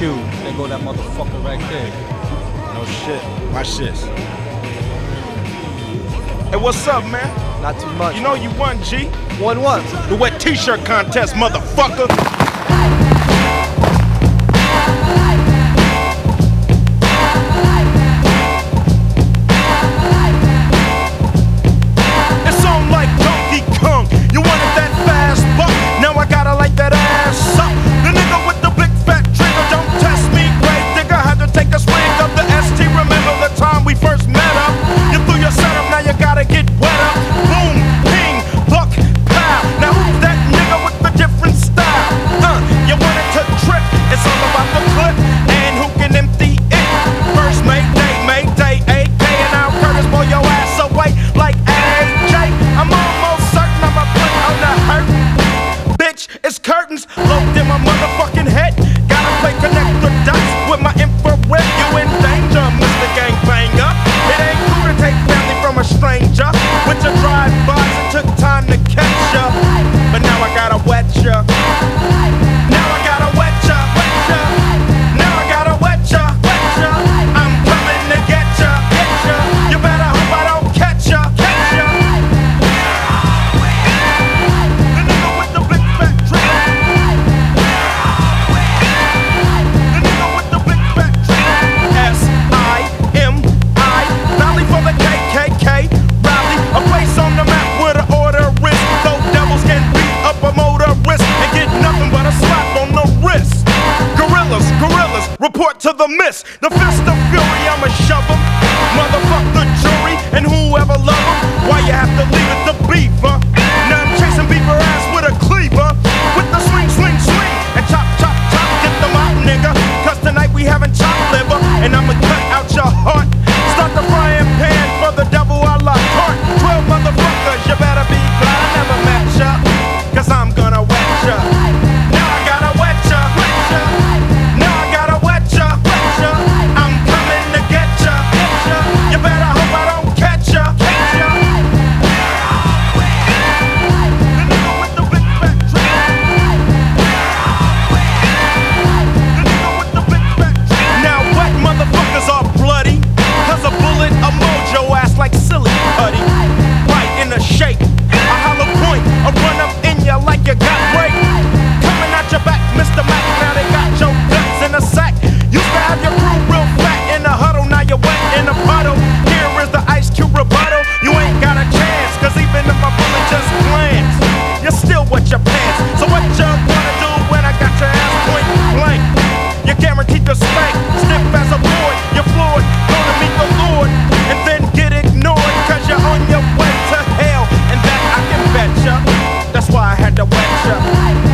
Q. There go that motherfucker right there. No shit. Watch this. Hey, what's up, man? Not too much. You know you won, G. Won what? The wet t-shirt contest, motherfucker. It's on like Donkey Kong. You wanted that fast buck. Now I gotta light that ass up. The nigga with the big fat trigger, don't test me, grave digger. Had to take a swing of the ST. Remember the time we first met up? You threw your setup, now you gotta get wet up. Boom, ping, buck, pow. Now who's that nigga with the different style? You wanted to trip, it's all about the clip and who can empty it. First Mayday, AK, and I'll Curtis blow your ass away like AJ. I'm almost certain I'm a put on the hurt. Bitch, it's curtains locked in my motherfucking head. Gotta play connect the dots with my infrared. You in danger, Mr. Gangbanger. It ain't cool to take family from a stranger. With your drive-bys, it took time to catch ya, but now I gotta wet ya. Now I gotta wet ya, wet ya. Now I gotta wet ya, wet ya. I'm coming to get ya, get ya. You better hope I don't catch ya, catch ya. The nigga with the big fat trigger. The nigga with the big fat trigger. S-I-M-I. Rally for the KKK. Rally, a place on the map where the order is. Though devils can beat up a motorist and get nothing but a slap on the wrist. Gorillas, report to the mist. The fist of fury, I'ma shove 'em. Motherfuck the jury and whoever love 'em. Why you have to leave it to beaver? Now I'm chasing beaver ass with a cleaver. With the swing, and chop, get them out, nigga. Cause tonight we having chopped liver, and I'ma cut out your heart. Start the frying pan for the devil a la carte. 12 motherfuckers, you better be glad I never met ya. Cause I'm gonna wet ya. Now I gotta wet ya, wet ya. Now I gotta wet ya, wet ya. I'm coming to get ya, get ya. You better hope I don't catch ya, catch ya. The nigga with the big fat trigger. The nigga with the big fat trigger. Now wet motherfuckers are bloody. Cause a bullet, a mojo ass like silly putty. Right in the shape, a hollow point, a run up in ya like you got raped. Coming at your back, Mr. Mac, now they got your guts in a sack. Used to have your crew real fat in a huddle, now you're wet in a puddle. Here is the Ice Cube rebuttal. You ain't got a chance, cause even if my bullet just glance, you're still wet your pants. So what you gonna do when I got your ass point blank? You're guaranteed to spank, stiff as a board. You're floored, gonna meet the Lord, and then get ignored, cause you're on your way to hell, and that I can bet ya. That's why I had to wet ya.